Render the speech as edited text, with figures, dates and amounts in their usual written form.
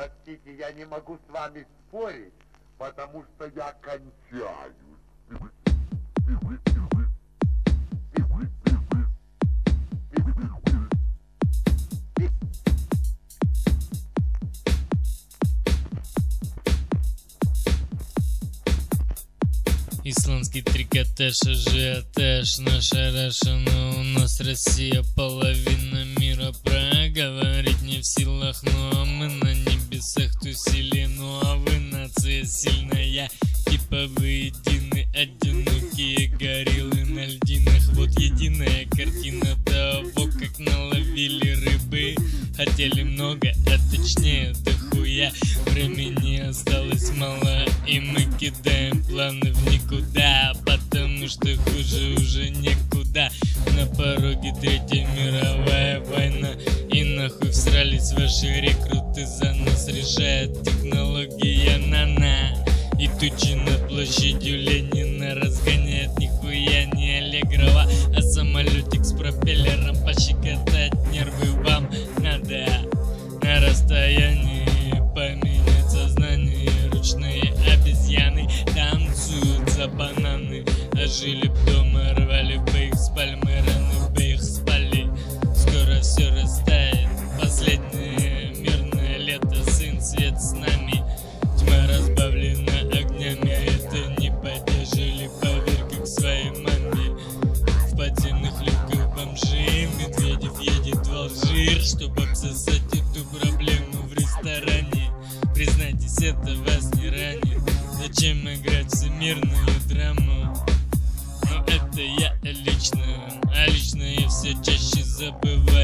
простите, я не могу с вами спорить, потому что я кончаю. Исландский трикотаж, ажиотаж, наша Раша, но у нас Россия, половина мира. Проговорить не в силах, но мы на небесах тусили. Ну а вы нация сильная, типа вы едины, одинокие гориллы на льдинах. Вот единая картина того, как наловили рыбы. Хотели много, а точнее дохуя. Времени осталось мало, и мы кидаем планы в никуда, потому что хуже уже некуда. На пороге Третья мировая война, и нахуй всрались ваши рекруты. За нас решает технология нана, и тучи над площадью Ленина разгоняет нихуя не Аллегрова, а самолетик с пропеллером. Пощекотать нервы вам надо на расстоянии, поменять сознание. Ручные обезьяны танцуют за бананы, а жили б дома, рвали бы их с пальмы, раны бы их спали. Скоро все растает, последнее мирное лето, сын свет с нами, тьма разбавлена огнями, а это не поддержали, поверь, как своей маме. В подземных люках бомжи, Медведев едет в Алжир, чтобы обсосать эту проблему в ресторане. Признайтесь, это вас не ранит. Зачем играть всемирную драму? Но это я лично, а лично я все чаще забываю.